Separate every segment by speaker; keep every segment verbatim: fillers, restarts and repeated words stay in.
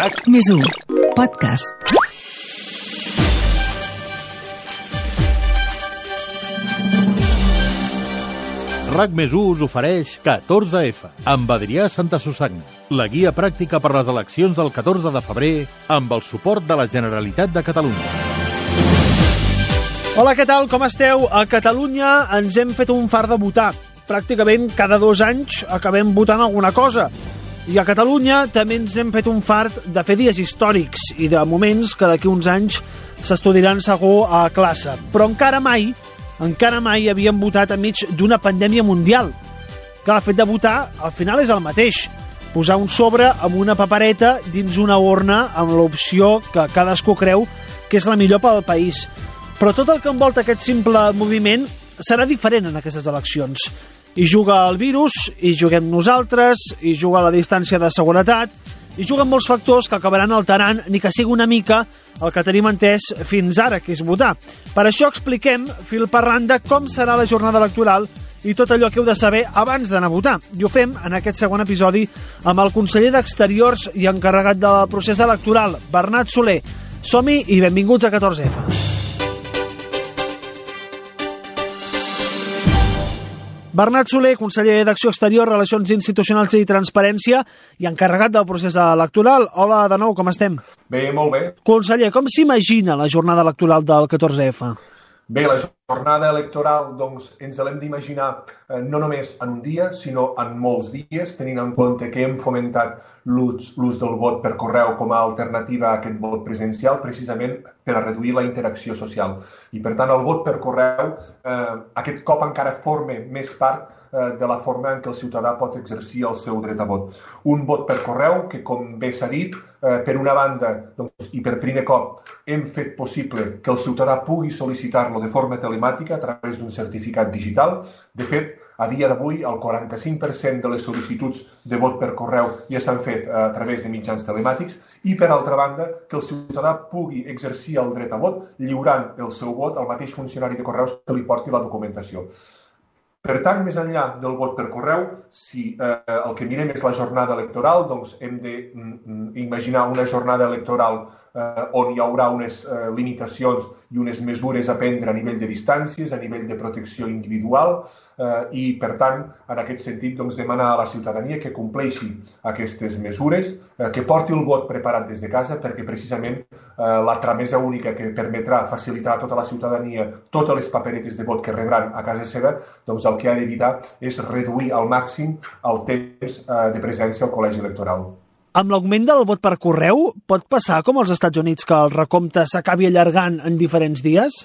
Speaker 1: RAC més u, podcast. RAC més u us ofereix catorze efa, amb Adrià Santasusagna, la guia pràctica per les eleccions del catorze de febrer, amb el suport de la Generalitat de Catalunya.
Speaker 2: Hola, què tal? Com esteu? A Catalunya ens hem fet un fart de votar. Pràcticament cada dos anys acabem votant alguna cosa. I a Catalunya també ens hem fet un fart de fer dies històrics i de moments que d'aquí uns anys s'estudiaran segur a classe. Però encara mai, encara mai havíem votat enmig d'una pandèmia mundial. Que el fet de votar al final és el mateix. Posar un sobre amb una papereta dins una urna amb l'opció que cadascú creu que és la millor pel país. Però tot el que envolta aquest simple moviment serà diferent en aquestes eleccions. Hi juga el virus, hi juguem nosaltres, hi juga la distància de seguretat, hi juguen molts factors que acabaran alterant ni que sigui una mica el que tenim entès fins ara, que és votar. Per això expliquem, fil per randa, com serà la jornada electoral i tot allò que heu de saber abans d'anar a votar. I ho fem en aquest segon episodi amb el conseller d'Exteriors i encarregat del procés electoral, Bernat Soler. Som-hi i benvinguts a catorze efa. Bernat Soler, conseller d'Acció Exterior, Relacions Institucionals i Transparència i encarregat del procés electoral. Hola de nou, com estem?
Speaker 3: Bé, molt bé.
Speaker 2: Conseller, com s'imagina la jornada electoral del catorze efa?
Speaker 3: Bé, la jornada electoral doncs, ens l'hem d'imaginar eh, no només en un dia, sinó en molts dies, tenint en compte que hem fomentat l'ús del vot per correu com a alternativa a aquest vot presencial, precisament per a reduir la interacció social. I, per tant, el vot per correu eh, aquest cop encara forma més part eh, de la forma en què el ciutadà pot exercir el seu dret a vot. Un vot per correu que, com bé s'ha dit, eh, per una banda, doncs, i per primer cop, hem fet possible que el ciutadà pugui sol·licitar-lo de forma telemàtica a través d'un certificat digital. De fet, a dia d'avui, el quaranta-cinc per cent de les sol·licituds de vot per correu ja s'han fet a través de mitjans telemàtics i, per altra banda, que el ciutadà pugui exercir el dret a vot lliurant el seu vot al mateix funcionari de correus que li porti la documentació. Per tant, més enllà del vot per correu, si eh, el que mirem és la jornada electoral, doncs hem d'imaginar una jornada electoral eh, on hi haurà unes eh, limitacions i unes mesures a prendre a nivell de distàncies, a nivell de protecció individual eh, i, per tant, en aquest sentit, doncs, demanar a la ciutadania que compleixi aquestes mesures, eh, que porti el vot preparat des de casa, perquè precisament eh, la tramesa única que permetrà facilitar a tota la ciutadania totes les paperetes de vot que rebran a casa seva, doncs el que ha d'evitar és reduir al màxim el temps eh, de presència al col·legi electoral.
Speaker 2: Amb l'augment del vot per correu, pot passar com als Estats Units que el recompte s'acabi allargant en diferents dies?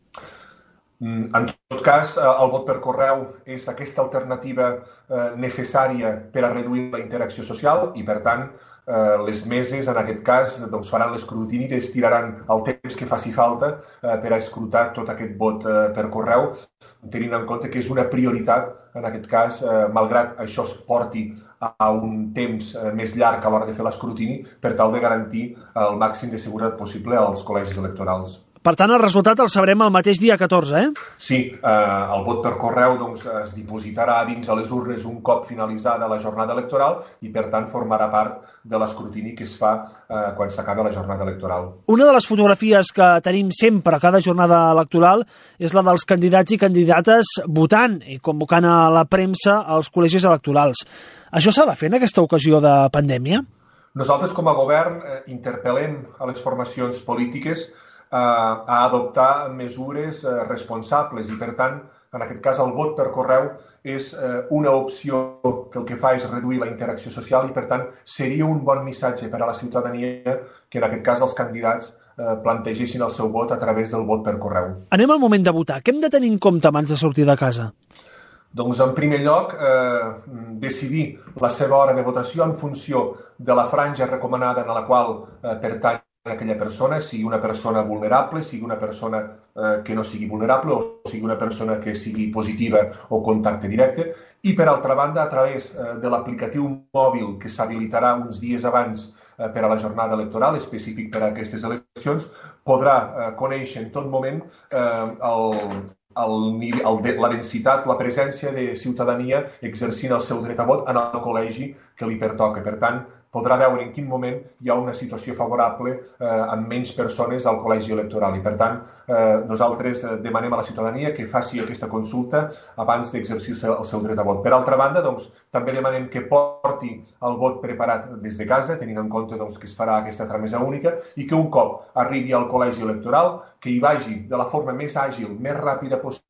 Speaker 3: En tot cas, el vot per correu és aquesta alternativa necessària per a reduir la interacció social i, per tant, les meses, en aquest cas, doncs, faran l'escrutini i estiraran el temps que faci falta per a escrutar tot aquest vot per correu, tenint en compte que és una prioritat, en aquest cas, malgrat això es porti a un temps més llarg a l'hora de fer l'escrutini, per tal de garantir el màxim de seguretat possible als col·legis electorals.
Speaker 2: Per tant, el resultat el sabrem el mateix dia catorze, eh?
Speaker 3: Sí, eh, el vot per correu doncs, es dipositarà dins a les urnes un cop finalitzada la jornada electoral i, per tant, formarà part de l'escrutini que es fa eh, quan s'acaba la jornada electoral.
Speaker 2: Una de les fotografies que tenim sempre a cada jornada electoral és la dels candidats i candidates votant i convocant a la premsa als col·legis electorals. Això s'ha de fer en aquesta ocasió de pandèmia?
Speaker 3: Nosaltres, com a govern, eh, interpel·lem a les formacions polítiques a adoptar mesures responsables i, per tant, en aquest cas, el vot per correu és una opció que el que fa és reduir la interacció social i, per tant, seria un bon missatge per a la ciutadania que, en aquest cas, els candidats plantegessin el seu vot a través del vot per correu.
Speaker 2: Anem al moment de votar. Què hem de tenir en compte abans de sortir de casa?
Speaker 3: Doncs, en primer lloc, eh, decidir la seva hora de votació en funció de la franja recomanada en la qual eh, pertany aquella persona, sigui una persona vulnerable, sigui una persona eh, que no sigui vulnerable o sigui una persona que sigui positiva o contacte directe. I, per altra banda, a través eh, de l'aplicatiu mòbil que s'habilitarà uns dies abans eh, per a la jornada electoral, específic per a aquestes eleccions, podrà eh, conèixer en tot moment eh, el, el, el, la densitat, la presència de ciutadania exercint el seu dret a vot en el col·legi que li pertoca. Per tant, podrà veure en quin moment hi ha una situació favorable eh, amb menys persones al col·legi electoral. I, per tant, eh, nosaltres demanem a la ciutadania que faci aquesta consulta abans d'exercir el seu dret a vot. Per altra banda, doncs, també demanem que porti el vot preparat des de casa, tenint en compte doncs, que es farà aquesta tramesa única, i que un cop arribi al col·legi electoral, que hi vagi de la forma més àgil, més ràpida possible,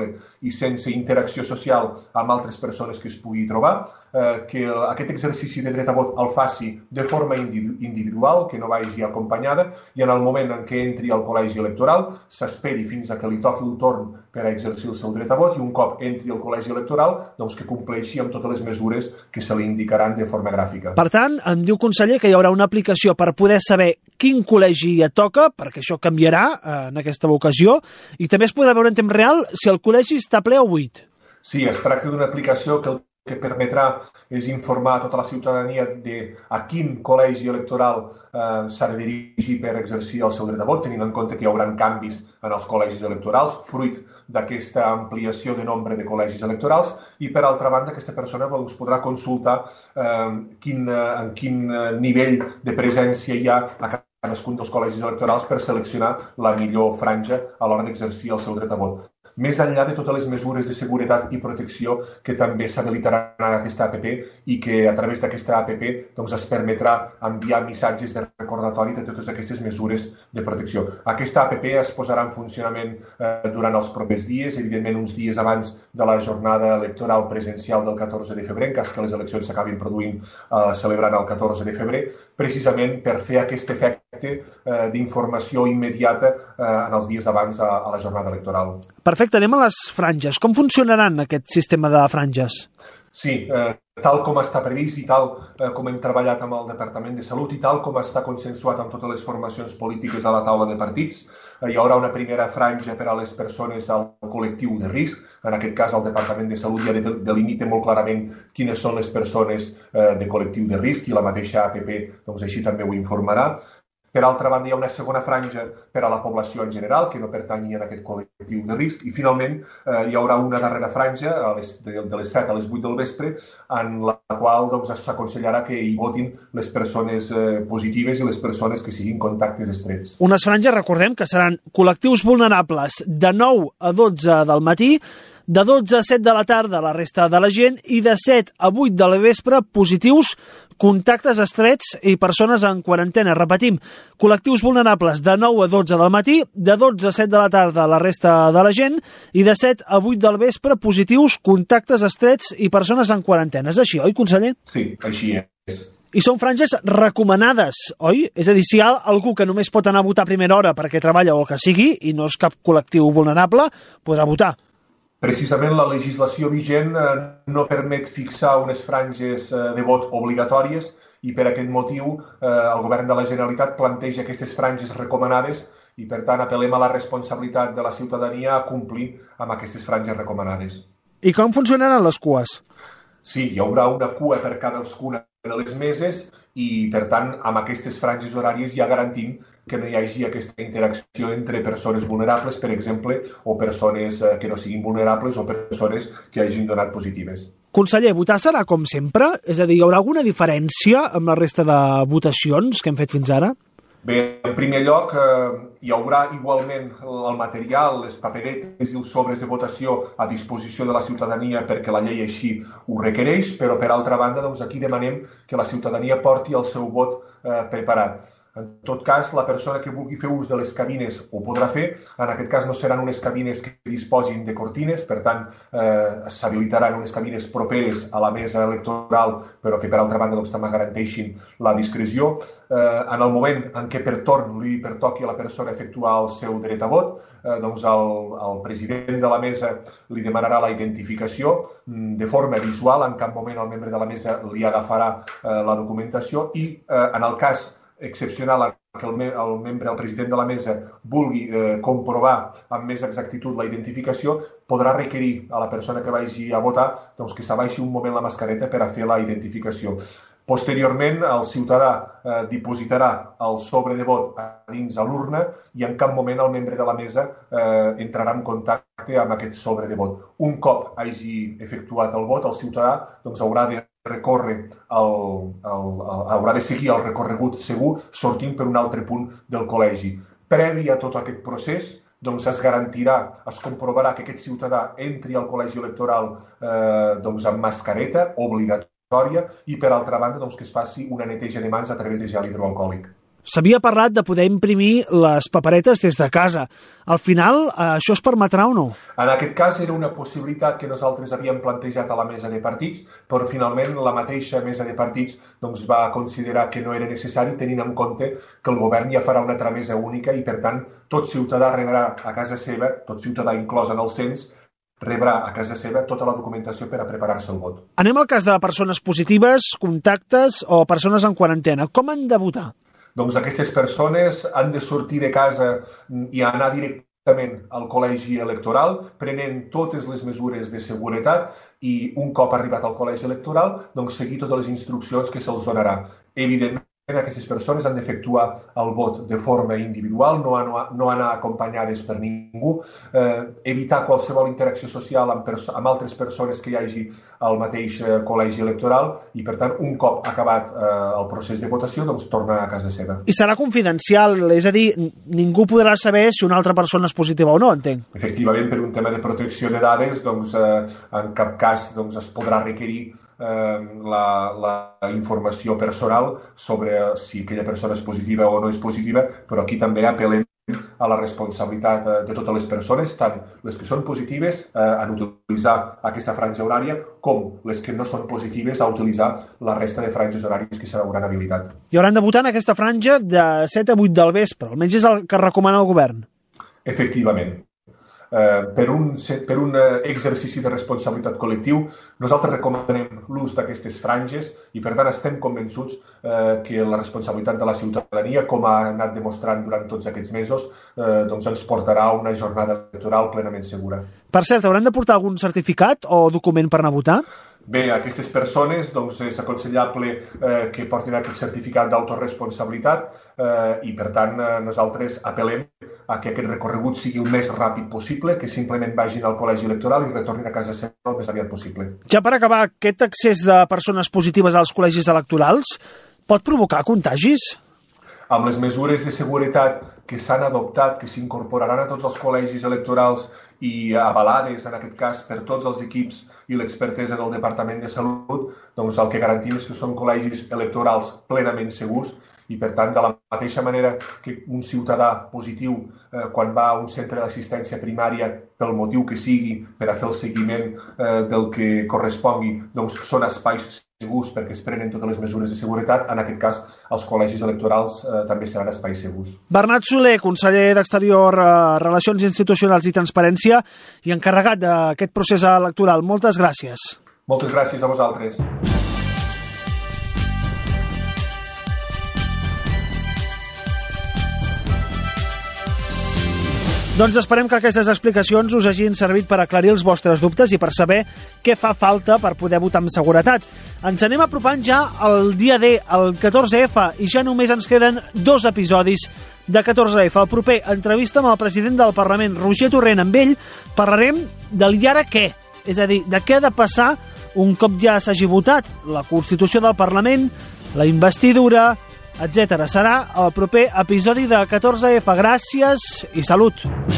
Speaker 3: i sense interacció social amb altres persones que es pugui trobar, eh, que aquest exercici de dret a vot el faci de forma individual, que no vagi acompanyada, i en el moment en què entri al col·legi electoral s'esperi fins a que li toqui el torn per a exercir el seu dret a vot, i un cop entri al col·legi electoral doncs que compleixi amb totes les mesures que se li indicaran de forma gràfica.
Speaker 2: Per tant, em diu, conseller, que hi haurà una aplicació per poder saber quin col·legi et toca, perquè això canviarà eh, en aquesta ocasió, i també es podrà veure en temps real si el col·legi està ple o buit.
Speaker 3: Sí, es tracta d'una aplicació que el que permetrà és informar a tota la ciutadania de a quin col·legi electoral eh, s'ha de dirigir per exercir el seu dret a vot, tenint en compte que hi haurà canvis en els col·legis electorals, fruit d'aquesta ampliació de nombre de col·legis electorals, i per altra banda aquesta persona doncs, podrà consultar eh, quin, en quin nivell de presència hi ha a cadascun dels col·legis electorals per seleccionar la millor franja a l'hora d'exercir el seu dret a vot. Més enllà de totes les mesures de seguretat i protecció que també s'habilitaran en aquesta app i que a través d'aquesta app doncs, es permetrà enviar missatges de recordatori de totes aquestes mesures de protecció. Aquesta app es posarà en funcionament eh, durant els propers dies, evidentment uns dies abans de la jornada electoral presencial del catorze de febrer, en cas que les eleccions s'acabin produint eh, celebrant el catorze de febrer, precisament per fer aquest efecte eh, d'informació immediata eh, en els dies abans a, a la jornada electoral.
Speaker 2: Perfecte, anem a les franges. Com funcionaran aquest sistema de franges?
Speaker 3: Sí, eh, tal com està previst i tal eh, com hem treballat amb el Departament de Salut i tal com està consensuat amb totes les formacions polítiques a la taula de partits, eh, hi haurà una primera franja per a les persones al col·lectiu de risc. En aquest cas, el Departament de Salut ja delimita molt clarament quines són les persones eh, de col·lectiu de risc i la mateixa app doncs, així també ho informarà. Per altra banda, hi ha una segona franja per a la població en general, que no pertanyi a aquest col·lectiu de risc. I, finalment, eh, hi haurà una darrera franja a les, de, de les set a les vuit del vespre, en la qual doncs, s'aconsellarà que hi votin les persones eh, positives i les persones que siguin contactes estrets.
Speaker 2: Unes franges, recordem, que seran col·lectius vulnerables de nou a dotze del matí, de dotze a set de la tarda la resta de la gent i de set a vuit del vespre positius, contactes estrets i persones en quarantena. Repetim, col·lectius vulnerables de nou a dotze del matí, de dotze a set de la tarda la resta de la gent i de set a vuit del vespre positius, contactes estrets i persones en quarantena. És així, oi, conseller?
Speaker 3: Sí, així és.
Speaker 2: I són franges recomanades, oi? És a dir, si hi ha algú que només pot anar a votar a primera hora perquè treballa o el que sigui i no és cap col·lectiu vulnerable, podrà votar.
Speaker 3: Precisament la legislació vigent eh, no permet fixar unes franges eh, de vot obligatòries i per aquest motiu eh, el Govern de la Generalitat planteja aquestes franges recomanades i per tant apel·lem a la responsabilitat de la ciutadania a complir amb aquestes franges recomanades.
Speaker 2: I com funcionaran les cues?
Speaker 3: Sí, hi haurà una cua per cadascuna de les meses i, per tant, amb aquestes franges horàries ja garantim que no hi hagi aquesta interacció entre persones vulnerables, per exemple, o persones que no siguin vulnerables o persones que hagin donat positives.
Speaker 2: Conseller, votar serà com sempre? És a dir, hi haurà alguna diferència amb la resta de votacions que hem fet fins ara?
Speaker 3: Bé, en primer lloc, eh, hi haurà igualment el material, les paperetes i els sobres de votació a disposició de la ciutadania perquè la llei així ho requereix, però per altra banda, doncs, aquí demanem que la ciutadania porti el seu vot eh, preparat. En tot cas, la persona que vulgui fer ús de les cabines ho podrà fer. En aquest cas no seran unes cabines que disposin de cortines, per tant, eh, s'habilitaran unes cabines properes a la mesa electoral, però que per altra banda doncs, també garanteixin la discreció. Eh, en el moment en què per torn li pertoqui a la persona efectuar el seu dret a vot, eh, doncs el, el president de la mesa li demanarà la identificació de forma visual, en cap moment el membre de la mesa li agafarà eh, la documentació i eh, en el cas excepcional que el, me el membre, el president de la mesa, vulgui eh, comprovar amb més exactitud la identificació, podrà requerir a la persona que vagi a votar doncs, que s'abaixi un moment la mascareta per a fer la identificació. Posteriorment, el ciutadà eh, dipositarà el sobre de vot a dins a l'urna i en cap moment el membre de la mesa eh, entrarà en contacte amb aquest sobre de vot. Un cop hagi efectuat el vot, el ciutadà doncs, haurà de recórrer, el, el, el, haurà de seguir el recorregut segur sortint per un altre punt del col·legi. Previ a tot aquest procés, doncs es garantirà, es comprovarà que aquest ciutadà entri al col·legi electoral eh, doncs amb mascareta obligatòria i, per altra banda, doncs, que es faci una neteja de mans a través de gel hidroalcohòlic.
Speaker 2: S'havia parlat de poder imprimir les paperetes des de casa. Al final, això es permetrà o no?
Speaker 3: En aquest cas era una possibilitat que nosaltres havíem plantejat a la mesa de partits, però finalment la mateixa mesa de partits doncs, va considerar que no era necessari, tenint en compte que el govern ja farà una tramesa única i, per tant, tot ciutadà rebrà a casa seva, tot ciutadà inclòs en el cens, rebrà a casa seva tota la documentació per a preparar-se el vot.
Speaker 2: Anem al cas de persones positives, contactes o persones en quarantena. Com han de votar?
Speaker 3: Doncs aquestes persones han de sortir de casa i anar directament al col·legi electoral, prenent totes les mesures de seguretat i un cop arribat al col·legi electoral, doncs seguir totes les instruccions que se'ls donarà. Evidentment, aquestes persones han d'efectuar el vot de forma individual, no, no anar acompanyades per ningú, eh, evitar qualsevol interacció social amb, amb altres persones que hi hagi al mateix eh, col·legi electoral i, per tant, un cop acabat eh, el procés de votació, doncs tornar a casa seva.
Speaker 2: I serà confidencial, és a dir, ningú podrà saber si una altra persona és positiva o no, entenc.
Speaker 3: Efectivament, per un tema de protecció de dades, doncs, eh, en cap cas doncs, es podrà requerir La, la informació personal sobre si aquella persona és positiva o no és positiva, però aquí també apel·lem a la responsabilitat de totes les persones, tant les que són positives eh, en utilitzar aquesta franja horària com les que no són positives a utilitzar la resta de franges horàries que s'hauran habilitat.
Speaker 2: I hauran de votar en aquesta franja de set a vuit del vespre, almenys és el que recomana el govern.
Speaker 3: Efectivament. Eh, per, un, per un exercici de responsabilitat col·lectiu, nosaltres recomanem l'ús d'aquestes franges i, per tant, estem convençuts eh, que la responsabilitat de la ciutadania, com ha anat demostrant durant tots aquests mesos, eh, doncs ens portarà a una jornada electoral plenament segura.
Speaker 2: Per cert, hauran de portar algun certificat o document per anar a votar?
Speaker 3: Bé, a aquestes persones doncs, és aconsellable eh, que portin aquest certificat d'autoresponsabilitat eh, i, per tant, eh, nosaltres apel·lem a que aquest recorregut sigui el més ràpid possible, que simplement vagin al col·legi electoral i retornin a casa seva el més aviat possible.
Speaker 2: Ja per acabar, aquest accés de persones positives als col·legis electorals pot provocar contagis?
Speaker 3: Amb les mesures de seguretat que s'han adoptat, que s'incorporaran a tots els col·legis electorals i avalades, en aquest cas, per tots els equips i l'expertesa del Departament de Salut, doncs el que garantim és que són col·legis electorals plenament segurs i, per tant, de la mateixa manera que un ciutadà positiu, eh, quan va a un centre d'assistència primària, pel motiu que sigui, per a fer el seguiment eh, del que correspongui, doncs són espais segurs perquè es prenen totes les mesures de seguretat. En aquest cas, els col·legis electorals eh, també seran espais segurs.
Speaker 2: Bernat Soler, conseller d'Exterior, eh, Relacions Institucionals i Transparència i encarregat d'aquest procés electoral. Moltes gràcies.
Speaker 3: Moltes gràcies a vosaltres.
Speaker 2: Doncs esperem que aquestes explicacions us hagin servit per aclarir els vostres dubtes i per saber què fa falta per poder votar amb seguretat. Ens anem apropant ja al dia D, el catorze efa, i ja només ens queden dos episodis de catorze efa. El proper, entrevista amb el president del Parlament, Roger Torrent. Amb ell parlarem del i ara què, és a dir, de què ha de passar un cop ja s'hagi votat la Constitució del Parlament, la investidura, etcètera. Serà el proper episodi de catorze efa. Gràcies i salut.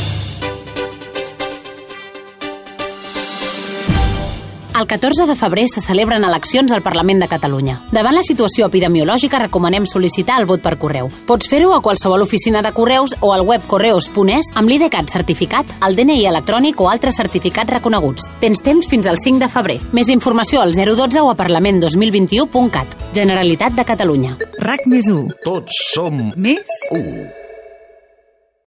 Speaker 4: El catorze de febrer se celebren eleccions al Parlament de Catalunya. Davant la situació epidemiològica recomanem sol·licitar el vot per correu. Pots fer-ho a qualsevol oficina de correus o al web correus punt es amb l'I D CAT certificat, el D N I electrònic o altres certificats reconeguts. Tens temps fins al cinc de febrer. Més informació al zero dotze o a parlament dos mil vint u punt cat. Generalitat de Catalunya.
Speaker 5: RAC més u.
Speaker 1: Tots som
Speaker 5: Més
Speaker 1: u.